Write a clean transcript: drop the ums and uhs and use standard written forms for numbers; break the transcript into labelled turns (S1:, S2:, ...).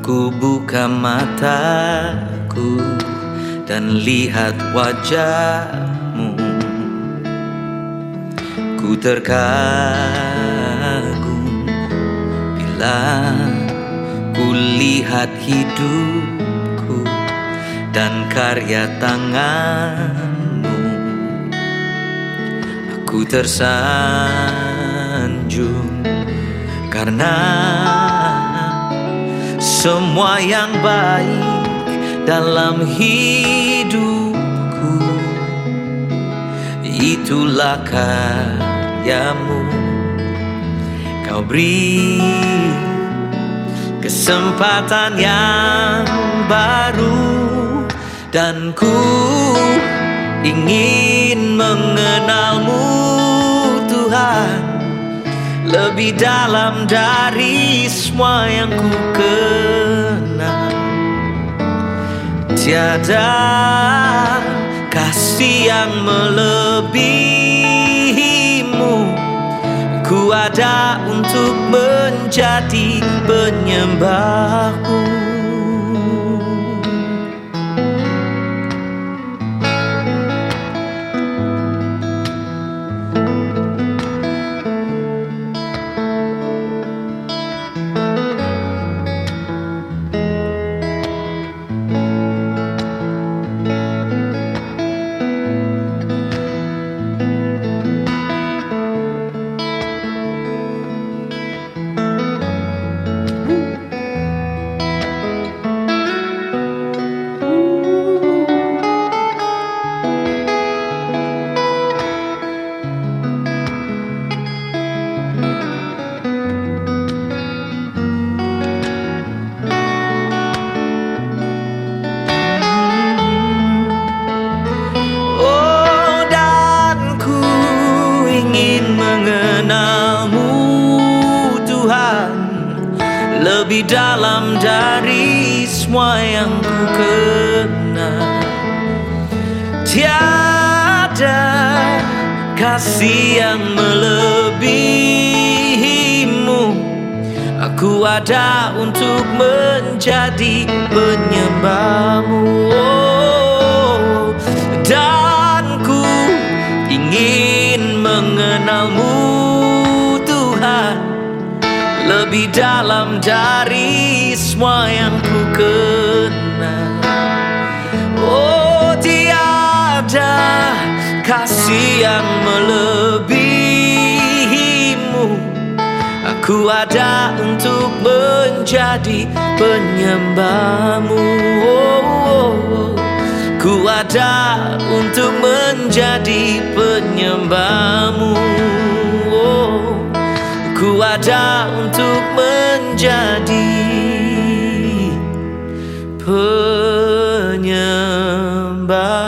S1: Ku buka mataku dan lihat wajahmu. Ku terkagum bila ku lihat hidupku dan karya tanganmu. Aku tersanjung karena semua yang baik dalam hidupku itulah karyamu. Kau beri kesempatan yang baru dan ku ingin mengenalmu Tuhan lebih dalam dari semua yang ku kenal. Tiada kasih yang melebihimu. Ku ada untuk menjadi penyembahmu. Mengenalmu Tuhan lebih dalam dari semua yang ku kenal. Tiada kasih yang melebihimu. Aku ada untuk menjadi penyembahmu. Dan ku ingin mengenalmu Tuhan lebih dalam dari semua yang ku kenal. Oh, tiada kasih yang melebihimu. Aku ada untuk menjadi penyembahmu. Ku ada untuk menjadi penyembahmu. Ku ada untuk menjadi penyembah.